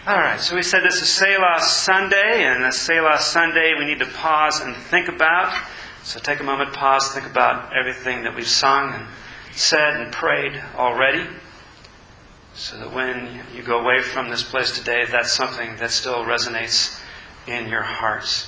All right, so we said this is Selah Sunday, and a Selah Sunday we need to pause and think about. So take a moment, pause, think about everything that we've sung and said and prayed already, so that when you go away from this place today, that's something that still resonates in your hearts.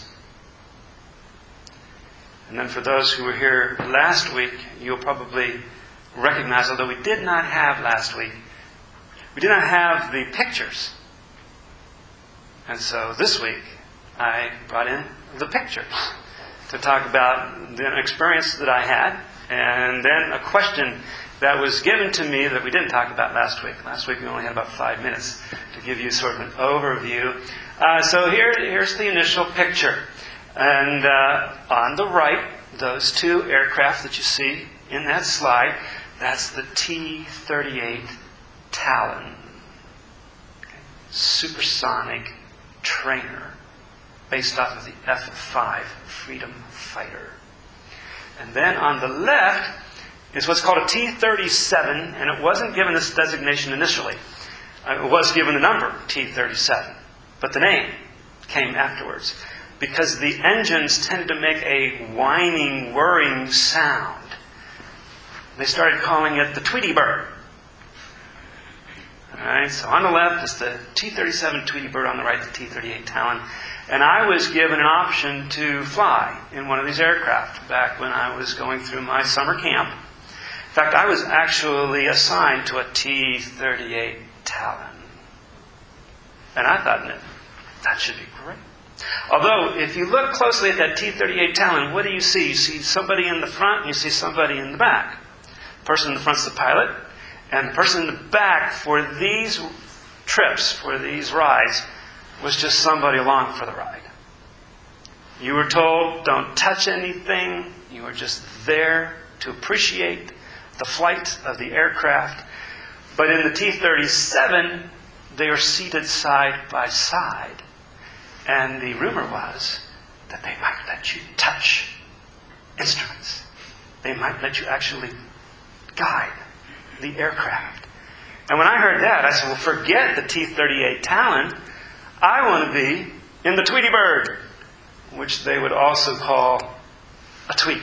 And then for those who were here last week, you'll probably recognize, although we did not have last week, we did not have the pictures. And so this week, I brought in the pictures to talk about the experience that I had, and then a question that was given to me that we didn't talk about last week. Last week we only had about 5 minutes to give you sort of an overview. So here's the initial picture. And on the right, those two aircraft that you see in that slide, that's the T-38 Talon. Okay. Supersonic trainer based off of the F-5 Freedom Fighter. And then on the left is what's called a T-37, and it wasn't given this designation initially. It was given the number T-37, but the name came afterwards because the engines tended to make a whining, whirring sound. They started calling it the Tweety Bird. Alright, so on the left is the T-37 Tweety Bird, on the right the T-38 Talon. And I was given an option to fly in one of these aircraft back when I was going through my summer camp. In fact, I was actually assigned to a T-38 Talon. And I thought, that should be great. Although, if you look closely at that T-38 Talon, what do you see? You see somebody in the front and you see somebody in the back. The person in the front is the pilot. And the person in the back for these trips, for these rides, was just somebody along for the ride. You were told, don't touch anything. You were just there to appreciate the flight of the aircraft. But in the T-37, they were seated side by side. And the rumor was that they might let you touch instruments. They might let you actually guide the aircraft. And when I heard that, I said, well, forget the T-38 Talon. I want to be in the Tweety Bird, which they would also call a tweet.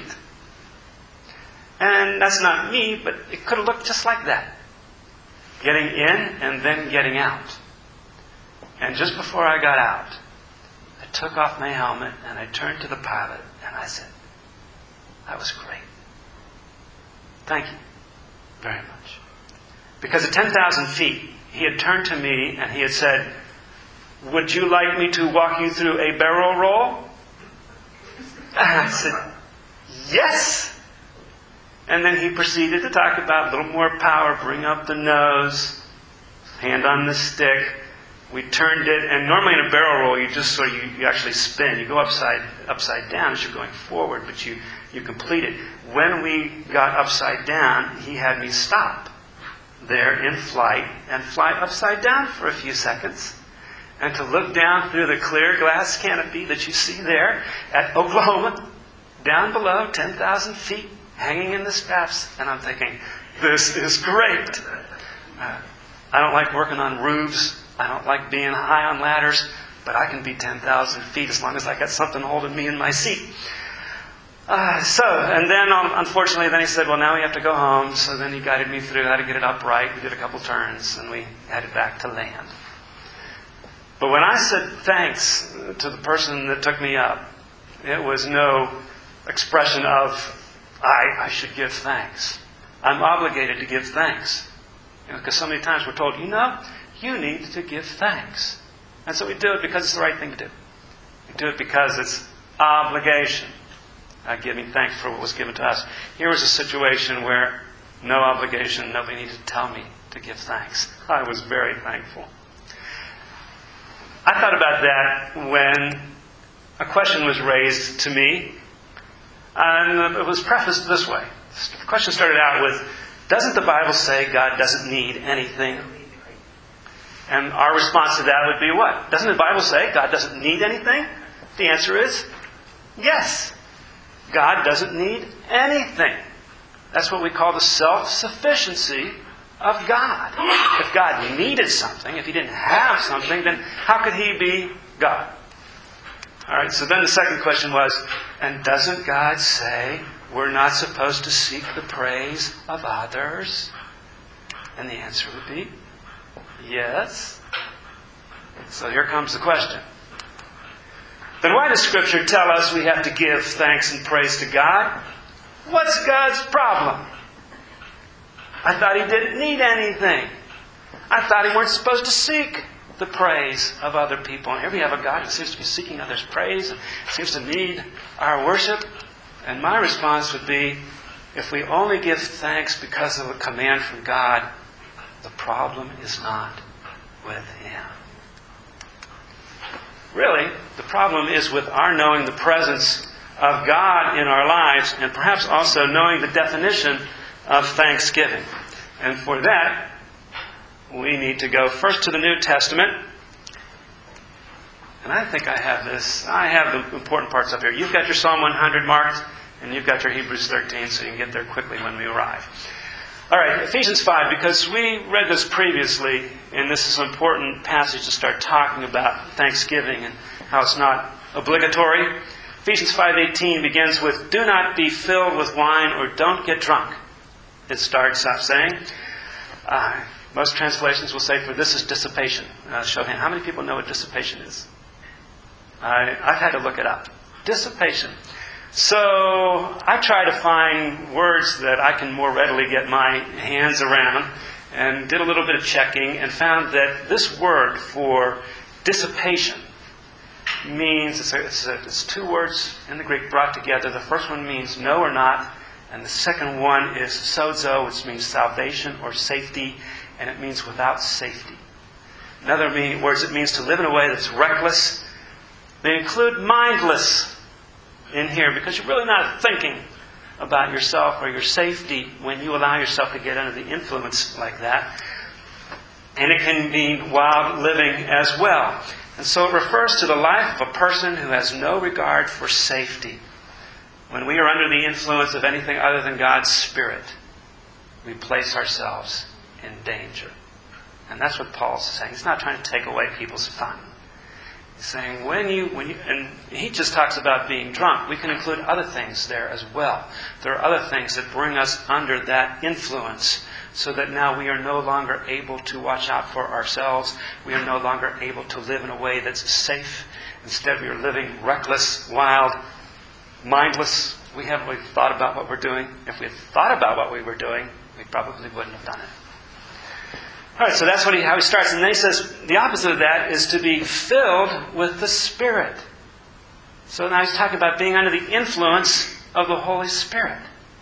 And that's not me, but it could have looked just like that. Getting in and then getting out. And just before I got out, I took off my helmet and I turned to the pilot and I said, that was great. Thank you very much. Because at 10,000 feet, he had turned to me and he had said, would you like me to walk you through a barrel roll? And I said, yes. And then he proceeded to talk about a little more power, bring up the nose, hand on the stick. We turned it, and normally in a barrel roll, you just sort of, you actually spin. You go upside down as you're going forward, but you complete it. When we got upside down, he had me stop there in flight and fly upside down for a few seconds and to look down through the clear glass canopy that you see there at Oklahoma, down below 10,000 feet, hanging in the straps. And I'm thinking, this is great. I don't like working on roofs. I don't like being high on ladders, but I can be 10,000 feet as long as I got something holding me in my seat. And then, unfortunately, then he said, well, now we have to go home. So then he guided me through how to get it upright. We did a couple turns, and we headed back to land. But when I said thanks to the person that took me up, it was no expression of, I should give thanks. I'm obligated to give thanks. Because so many times we're told, you need to give thanks. And so we do it because it's the right thing to do. We do it because it's obligation. Giving thanks for what was given to us. Here was a situation where no obligation, nobody needed to tell me to give thanks. I was very thankful. I thought about that when a question was raised to me, and it was prefaced this way. The question started out with, doesn't the Bible say God doesn't need anything? And our response to that would be what? Doesn't the Bible say God doesn't need anything? The answer is yes. God doesn't need anything. That's what we call the self-sufficiency of God. If God needed something, if He didn't have something, then how could He be God? All right, so then the second question was, and doesn't God say we're not supposed to seek the praise of others? And the answer would be yes. So here comes the question. Then why does Scripture tell us we have to give thanks and praise to God? What's God's problem? I thought He didn't need anything. I thought He weren't supposed to seek the praise of other people. And here we have a God who seems to be seeking others' praise and seems to need our worship. And my response would be, if we only give thanks because of a command from God, the problem is not with Him. Really, the problem is with our knowing the presence of God in our lives, and perhaps also knowing the definition of thanksgiving. And for that, we need to go first to the New Testament. And I think I have this. I have the important parts up here. You've got your Psalm 100 marked, and you've got your Hebrews 13, so you can get there quickly when we arrive. All right, Ephesians 5, because we read this previously, and this is an important passage to start talking about Thanksgiving and how it's not obligatory. Ephesians 5:18 begins with, "Do not be filled with wine or don't get drunk." It starts off saying, most translations will say, "For this is dissipation." Show of hand, how many people know what dissipation is? I've had to look it up. Dissipation. So I try to find words that I can more readily get my hands around, and did a little bit of checking and found that this word for dissipation means, it's two words in the Greek brought together. The first one means no or not, and the second one is sozo, which means salvation or safety, and it means without safety. In other words, it means to live in a way that's reckless. They include mindless in here, because you're really not thinking about yourself or your safety when you allow yourself to get under the influence like that. And it can be wild living as well. And so it refers to the life of a person who has no regard for safety. When we are under the influence of anything other than God's Spirit, we place ourselves in danger. And that's what Paul's saying. He's not trying to take away people's fun. He's saying when you, and he just talks about being drunk. We can include other things there as well. There are other things that bring us under that influence, so that now we are no longer able to watch out for ourselves. We are no longer able to live in a way that's safe. Instead, we are living reckless, wild, mindless. We haven't really thought about what we're doing. If we had thought about what we were doing, we probably wouldn't have done it. All right, so that's how he starts. And then he says the opposite of that is to be filled with the Spirit. So now he's talking about being under the influence of the Holy Spirit.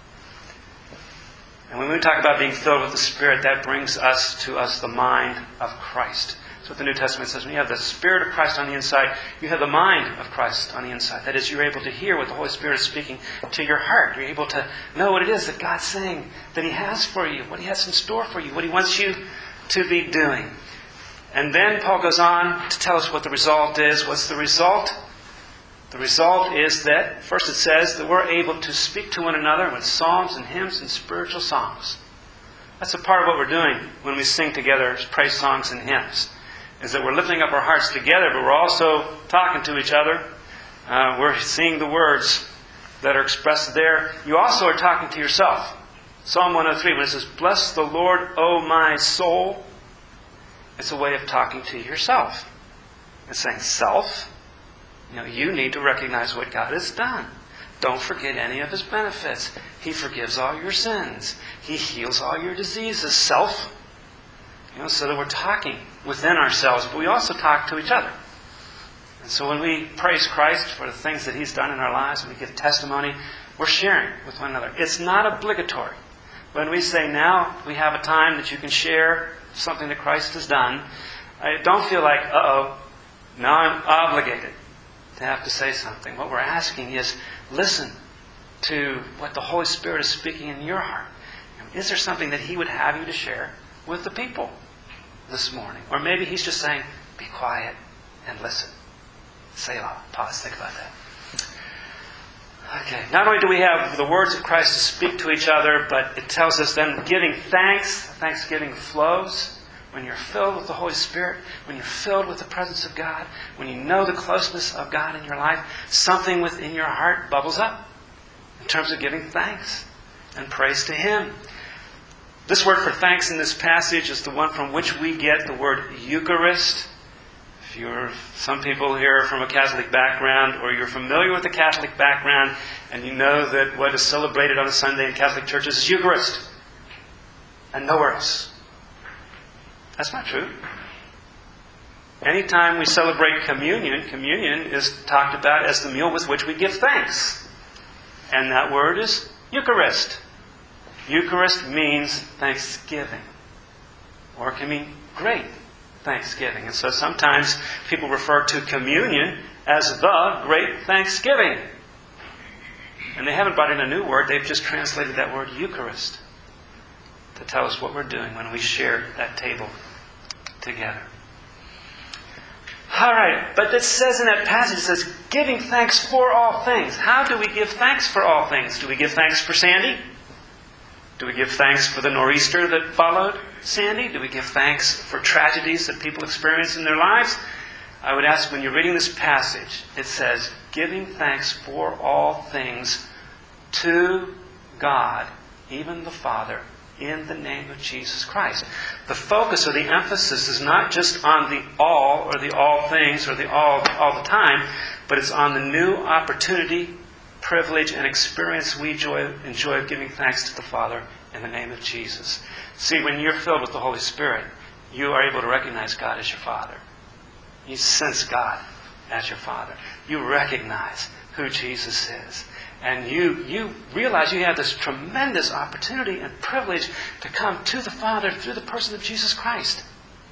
And when we talk about being filled with the Spirit, that brings us the mind of Christ. That's what the New Testament says. When you have the Spirit of Christ on the inside, you have the mind of Christ on the inside. That is, you're able to hear what the Holy Spirit is speaking to your heart. You're able to know what it is that God's saying, that He has for you, what He has in store for you, what He wants you to be doing. And then Paul goes on to tell us what the result is. What's the result? The result is that, first it says that we're able to speak to one another with psalms and hymns and spiritual songs. That's a part of what we're doing when we sing together as praise songs and hymns, is that we're lifting up our hearts together, but we're also talking to each other. We're seeing the words that are expressed there. You also are talking to yourself. Psalm 103, when it says, "Bless the Lord, O my soul," it's a way of talking to yourself. It's saying, self, you need to recognize what God has done. Don't forget any of His benefits. He forgives all your sins. He heals all your diseases. Self. So that we're talking within ourselves, but we also talk to each other. And so when we praise Christ for the things that He's done in our lives, and we give testimony, we're sharing with one another. It's not obligatory. When we say, now we have a time that you can share something that Christ has done, I don't feel like, now I'm obligated to have to say something. What we're asking is, listen to what the Holy Spirit is speaking in your heart. Is there something that He would have you to share with the people this morning? Or maybe He's just saying, be quiet and listen. Selah. Pause. Think about that. Okay, not only do we have the words of Christ to speak to each other, but it tells us then giving thanks. Thanksgiving flows when you're filled with the Holy Spirit, when you're filled with the presence of God, when you know the closeness of God in your life, something within your heart bubbles up in terms of giving thanks and praise to Him. This word for thanks in this passage is the one from which we get the word Eucharist. If you're some people here from a Catholic background, or you're familiar with the Catholic background, and you know that what is celebrated on a Sunday in Catholic churches is Eucharist, and nowhere else. That's not true. Anytime we celebrate communion, communion is talked about as the meal with which we give thanks. And that word is Eucharist. Eucharist means thanksgiving, or it can mean great thanksgiving. And so sometimes people refer to communion as the great thanksgiving. And they haven't brought in a new word, they've just translated that word Eucharist to tell us what we're doing when we share that table together. All right, but it says in that passage, it says, giving thanks for all things. How do we give thanks for all things? Do we give thanks for Sandy? Do we give thanks for the nor'easter that followed Sandy? Do we give thanks for tragedies that people experience in their lives? I would ask, when you're reading this passage, it says, giving thanks for all things to God, even the Father, in the name of Jesus Christ. The focus or the emphasis is not just on the all, or the all things, or the all the time, but it's on the new opportunity, privilege, and experience we enjoy of giving thanks to the Father in the name of Jesus. See, when you're filled with the Holy Spirit, you are able to recognize God as your Father. You sense God as your Father. You recognize who Jesus is. And you realize you have this tremendous opportunity and privilege to come to the Father through the person of Jesus Christ.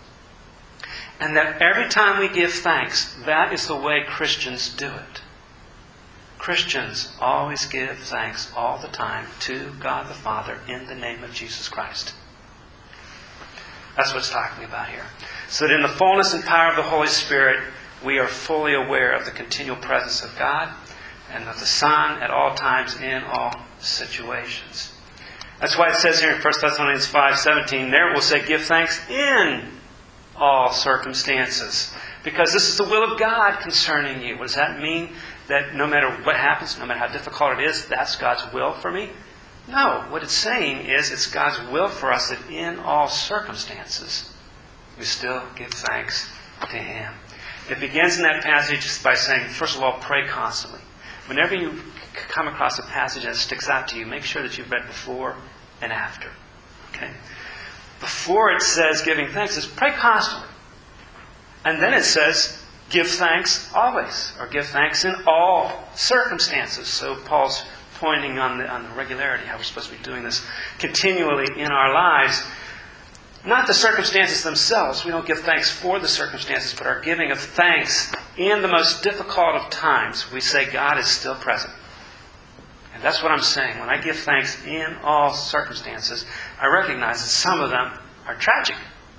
And that every time we give thanks, that is the way Christians do it. Christians always give thanks all the time to God the Father in the name of Jesus Christ. That's what it's talking about here. So that in the fullness and power of the Holy Spirit, we are fully aware of the continual presence of God and of the Son at all times in all situations. That's why it says here in 1 Thessalonians 5:17, there it will say, give thanks in all circumstances. Because this is the will of God concerning you. What does that mean? That no matter what happens, no matter how difficult it is, that's God's will for me? No. What it's saying is it's God's will for us that in all circumstances, we still give thanks to Him. It begins in that passage by saying, first of all, pray constantly. Whenever you come across a passage that sticks out to you, make sure that you've read before and after. Okay? Before it says giving thanks, it's pray constantly. And then it says, give thanks always, or give thanks in all circumstances. So Paul's pointing on the regularity, how we're supposed to be doing this continually in our lives. Not the circumstances themselves. We don't give thanks for the circumstances, but our giving of thanks in the most difficult of times. We say God is still present. And that's what I'm saying. When I give thanks in all circumstances, I recognize that some of them are tragic.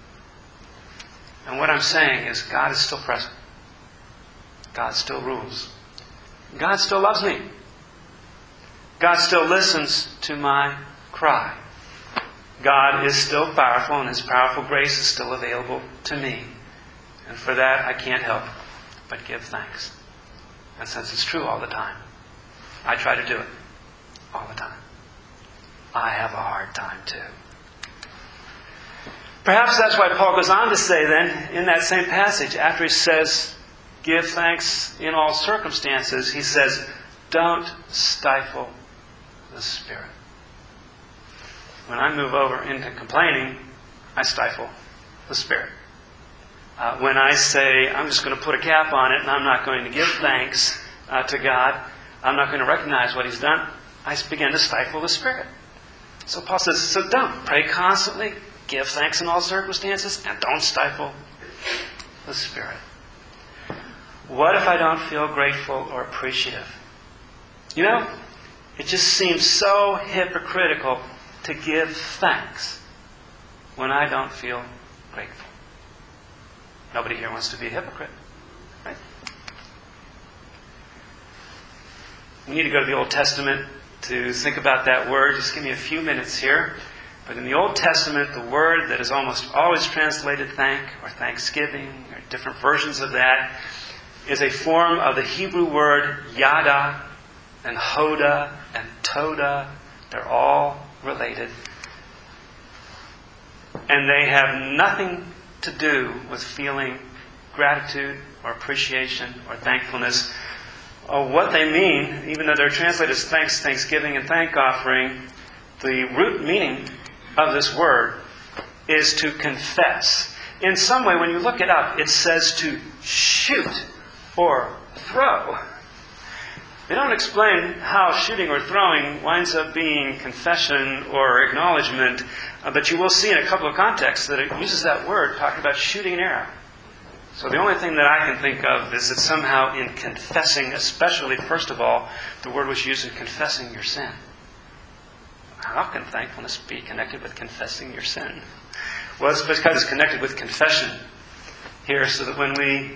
And what I'm saying is God is still present. God still rules. God still loves me. God still listens to my cry. God is still powerful, and His powerful grace is still available to me. And for that, I can't help but give thanks. And since it's true all the time, I try to do it all the time. I have a hard time too. Perhaps that's why Paul goes on to say then, in that same passage, after he says, give thanks in all circumstances, he says, don't stifle the Spirit. When I move over into complaining, I stifle the Spirit. When I say, I'm just going to put a cap on it and I'm not going to give thanks to God, I'm not going to recognize what He's done, I begin to stifle the Spirit. So Paul says, so don't. Pray constantly, give thanks in all circumstances, and don't stifle the Spirit. What if I don't feel grateful or appreciative? You know, it just seems so hypocritical to give thanks when I don't feel grateful. Nobody here wants to be a hypocrite, right? We need to go to the Old Testament to think about that word. Just give me a few minutes here. But in the Old Testament, the word that is almost always translated thank or thanksgiving or different versions of that is a form of the Hebrew word yada and hoda and toda. They're all related. And they have nothing to do with feeling gratitude or appreciation or thankfulness. What they mean, even though they're translated as thanks, thanksgiving, and thank offering, the root meaning of this word is to confess. In some way, when you look it up, it says to shoot or throw. They don't explain how shooting or throwing winds up being confession or acknowledgement, but you will see in a couple of contexts that it uses that word talking about shooting an arrow. So the only thing that I can think of is that somehow in confessing, especially, first of all, the word was used in confessing your sin. How can thankfulness be connected with confessing your sin? Well, it's because it's connected with confession here, so that when we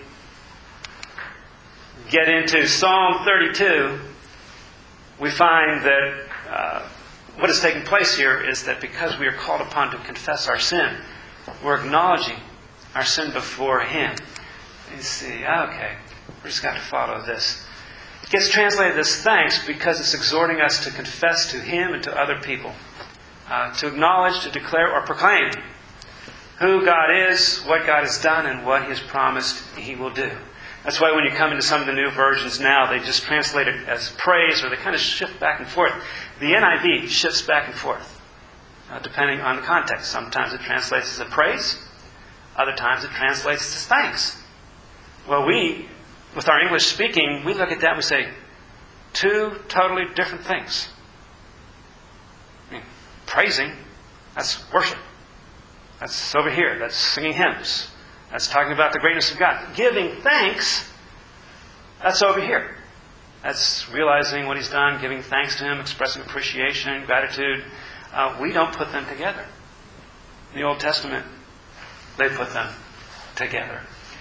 get into Psalm 32, we find that what is taking place here is that because we are called upon to confess our sin, we're acknowledging our sin before Him. You see, okay, we just got to follow this. It gets translated as thanks because it's exhorting us to confess to Him and to other people, to acknowledge, to declare, or proclaim who God is, what God has done, and what He has promised He will do. That's why when you come into some of the new versions now, they just translate it as praise, or they kind of shift back and forth. The NIV shifts back and forth, depending on the context. Sometimes it translates as a praise. Other times it translates as thanks. Well, we, with our English speaking, we look at that and we say, two totally different things. I mean, praising, that's worship. That's over here. That's singing hymns. That's talking about the greatness of God. Giving thanks, that's over here. That's realizing what He's done, giving thanks to Him, expressing appreciation, gratitude. We don't put them together. In the Old Testament, they put them together.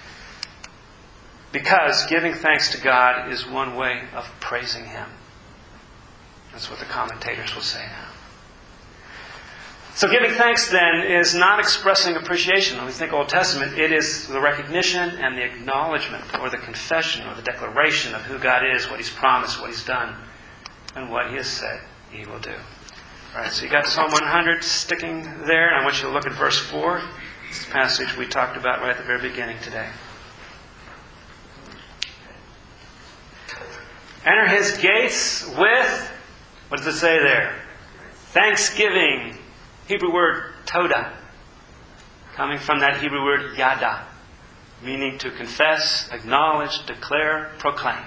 Because giving thanks to God is one way of praising Him. That's what the commentators will say now. So giving thanks then is not expressing appreciation. When we think Old Testament, it is the recognition and the acknowledgement or the confession or the declaration of who God is, what He's promised, what He's done, and what He has said He will do. All right, so you got Psalm 100 sticking there, and I want you to look at verse 4. It's the passage we talked about right at the very beginning today. Enter His gates with, what does it say there? Thanksgiving. Hebrew word toda, coming from that Hebrew word yada, meaning to confess, acknowledge, declare, proclaim.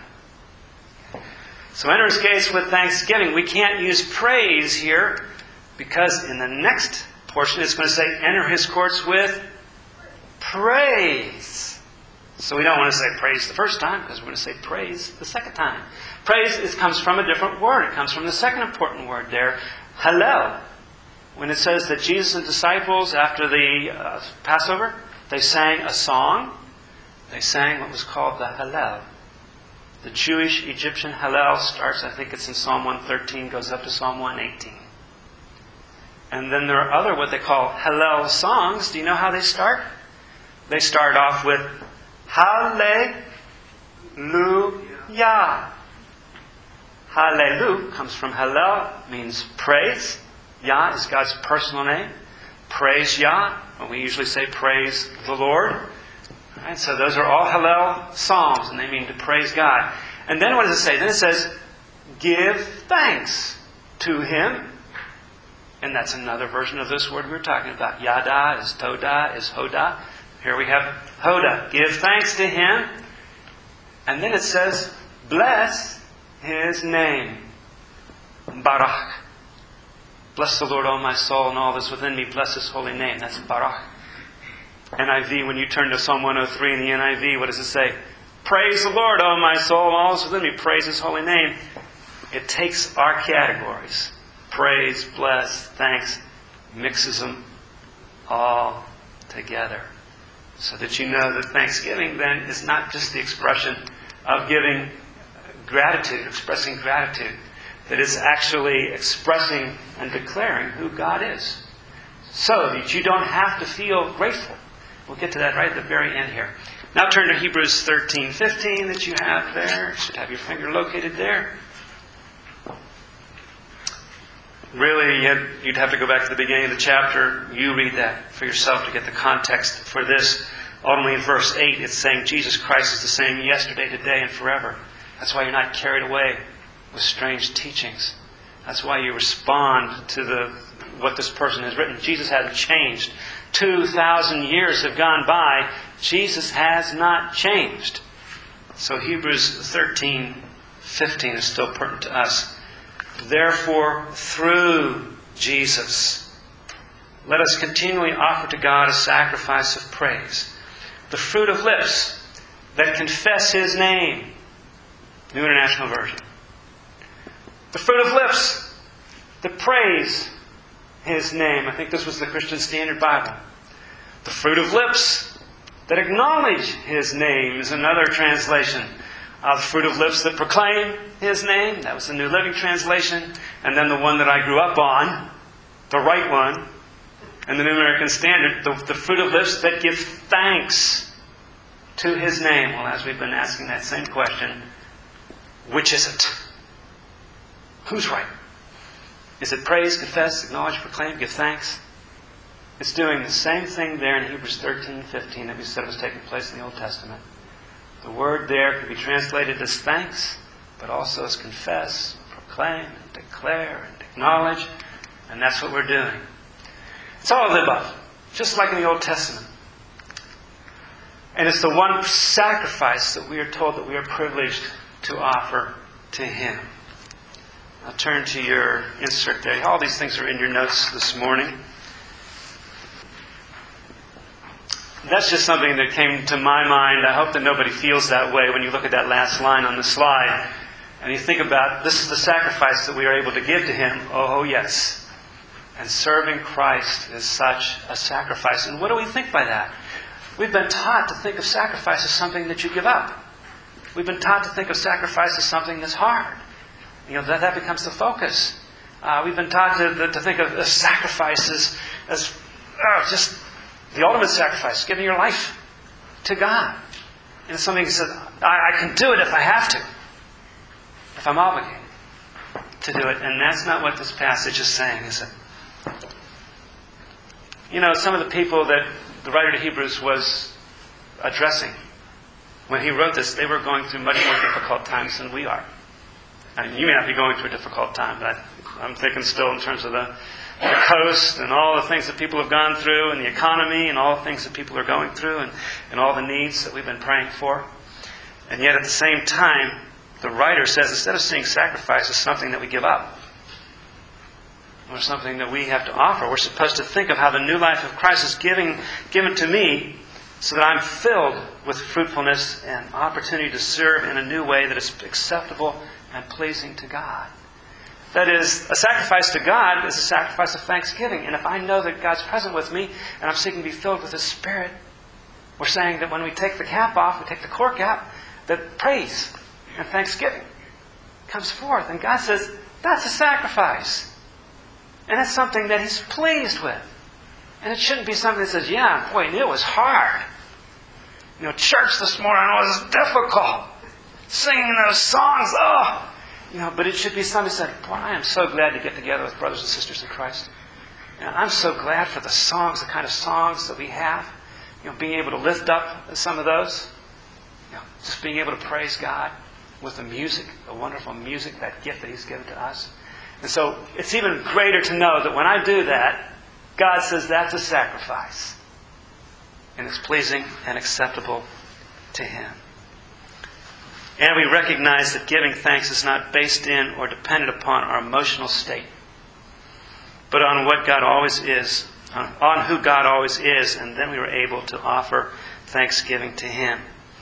So enter His gates with thanksgiving. We can't use praise here because in the next portion it's going to say enter His courts with praise. So we don't want to say praise the first time because we're going to say praise the second time. Praise comes from a different word. It comes from the second important word there, hallel. When it says that Jesus and disciples, after the Passover, they sang a song. They sang what was called the Hallel. The Jewish Egyptian Hallel starts, I think it's in Psalm 113, goes up to Psalm 118. And then there are other what they call Hallel songs. Do you know how they start? They start off with Hallelujah. Hallelu comes from Hallel, means praise. Yah is God's personal name. Praise Yah. Well, we usually say praise the Lord. Right, so those are all Hallel psalms, and they mean to praise God. And then what does it say? Then it says, give thanks to Him. And that's another version of this word we were talking about. Yada is toda, is hoda. Here we have hoda. Give thanks to Him. And then it says, bless His name. Barak. Bless the Lord, O my soul, and all that's within me. Bless His holy name. That's Barak. NIV, when you turn to Psalm 103 in the NIV, what does it say? Praise the Lord, O my soul, and all that's within me. Praise His holy name. It takes our categories. Praise, bless, thanks, mixes them all together. So that you know that thanksgiving then is not just the expression of giving gratitude, expressing gratitude, that is actually expressing and declaring who God is. So that you don't have to feel grateful. We'll get to that right at the very end here. Now turn to Hebrews 13:15 that you have there. You should have your finger located there. Really, you'd have to go back to the beginning of the chapter. You read that for yourself to get the context for this. Only in verse 8 it's saying Jesus Christ is the same yesterday, today, and forever. That's why you're not carried away with strange teachings. That's why you respond to what this person has written. Jesus hasn't changed. 2,000 years have gone by. Jesus has not changed. So Hebrews 13:15 is still pertinent to us. Therefore, through Jesus, let us continually offer to God a sacrifice of praise, the fruit of lips that confess His name. New International Version. The fruit of lips that praise His name. I think this was the Christian Standard Bible. The fruit of lips that acknowledge His name is another translation. The fruit of lips that proclaim His name. That was the New Living Translation. And then the one that I grew up on, the right one, and the New American Standard, the fruit of lips that give thanks to His name. Well, as we've been asking that same question, which is it? Who's right? Is it praise, confess, acknowledge, proclaim, give thanks? It's doing the same thing there in Hebrews 13:15 that we said was taking place in the Old Testament. The word there can be translated as thanks, but also as confess, proclaim, and declare, and acknowledge. And that's what we're doing. It's all of the above, just like in the Old Testament. And it's the one sacrifice that we are told that we are privileged to offer to Him. I'll turn to your insert there. All these things are in your notes this morning. That's just something that came to my mind. I hope that nobody feels that way when you look at that last line on the slide. And you think about, this is the sacrifice that we are able to give to Him. Oh, yes. And serving Christ is such a sacrifice. And what do we think by that? We've been taught to think of sacrifice as something that you give up. We've been taught to think of sacrifice as something that's hard. That becomes the focus. We've been taught to think of sacrifice as just the ultimate sacrifice, giving your life to God. And it's something that says, I can do it if I have to, if I'm obligated to do it. And that's not what this passage is saying, is it? Some of the people that the writer to Hebrews was addressing, when he wrote this, they were going through much more difficult times than we are. You may not be going through a difficult time, but I'm thinking still in terms of the coast and all the things that people have gone through and the economy and all the things that people are going through and all the needs that we've been praying for. And yet at the same time, the writer says instead of seeing sacrifice as something that we give up or something that we have to offer, we're supposed to think of how the new life of Christ is given to me so that I'm filled with fruitfulness and opportunity to serve in a new way that is acceptable and pleasing to God. That is, a sacrifice to God is a sacrifice of thanksgiving. And if I know that God's present with me and I'm seeking to be filled with His Spirit, we're saying that when we take the cap off, we take the cork out, that praise and thanksgiving comes forth. And God says, that's a sacrifice. And it's something that He's pleased with. And it shouldn't be something that says, yeah, boy, it was hard. Church this morning was difficult. Singing those songs, but it should be something that said, boy, I am so glad to get together with brothers and sisters in Christ. I'm so glad for the songs, the kind of songs that we have. Being able to lift up some of those. Just being able to praise God with the music, the wonderful music, that gift that He's given to us. And so it's even greater to know that when I do that, God says that's a sacrifice. And it's pleasing and acceptable to Him. And we recognize that giving thanks is not based in or dependent upon our emotional state, but on what God always is, on who God always is, and then we were able to offer thanksgiving to Him.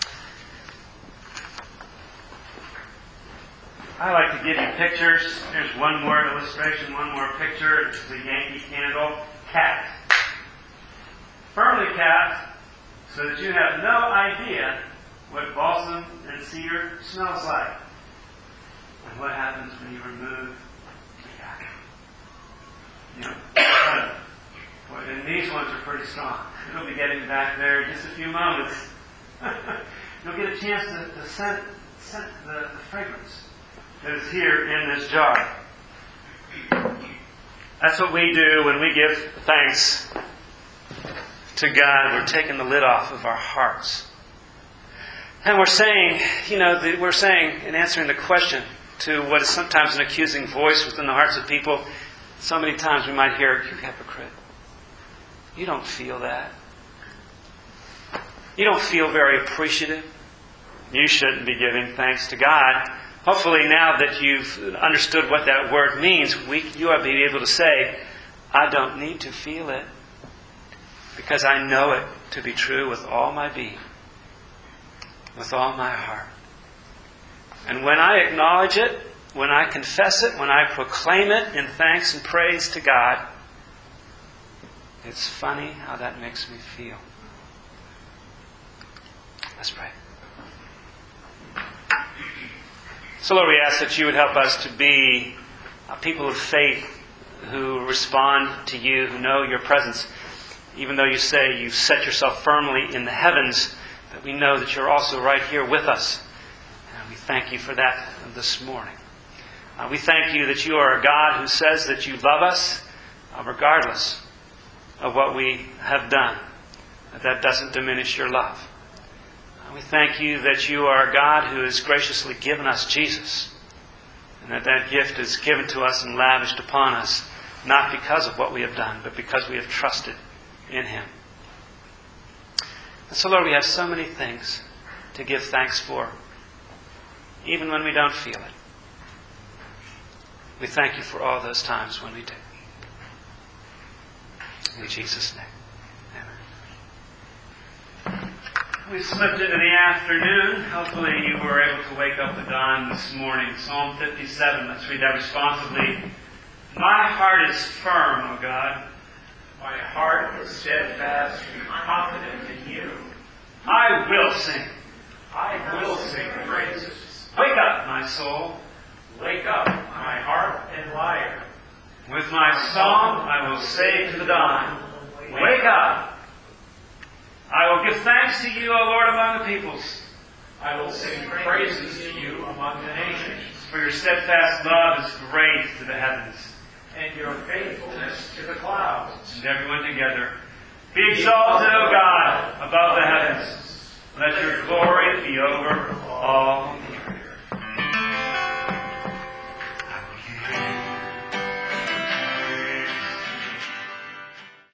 I like to give you pictures. Here's one more illustration, one more picture. It's the Yankee Candle cat. Firmly capped so that you have no idea what balsam and cedar smells like. And what happens when you remove the gap? And these ones are pretty strong. You'll be getting back there in just a few moments. You'll get a chance to scent the fragrance that is here in this jar. That's what we do when we give thanks to God. We're taking the lid off of our hearts. And we're saying, in answering the question to what is sometimes an accusing voice within the hearts of people, so many times we might hear, "You hypocrite. You don't feel that. You don't feel very appreciative. You shouldn't be giving thanks to God." Hopefully now that you've understood what that word means, you will be able to say, "I don't need to feel it because I know it to be true with all my being, with all my heart. And when I acknowledge it, when I confess it, when I proclaim it in thanks and praise to God, it's funny how that makes me feel." Let's pray. So Lord, we ask that you would help us to be a people of faith who respond to you, who know your presence. Even though you say you've set yourself firmly in the heavens, that we know that you're also right here with us. And we thank you for that this morning. We thank you that you are a God who says that you love us regardless of what we have done. That doesn't diminish your love. We thank you that you are a God who has graciously given us Jesus, and that gift is given to us and lavished upon us, not because of what we have done, but because we have trusted in Him. And so, Lord, we have so many things to give thanks for, even when we don't feel it. We thank you for all those times when we do. In Jesus' name. We slipped into the afternoon. Hopefully you were able to wake up with dawn this morning. Psalm 57. Let's read that responsibly. My heart is firm, O God. My heart is steadfast and confident in you. I will sing. I will sing praises. Wake up, my soul. Wake up, my harp and lyre. With my song I will say to the dawn, wake up. I will give thanks to you, O Lord, among the peoples. I will sing praises to you among the nations. For your steadfast love is great to the heavens, and your faithfulness to the clouds. And everyone together. Be exalted, O God, above the heavens. Let your glory be over all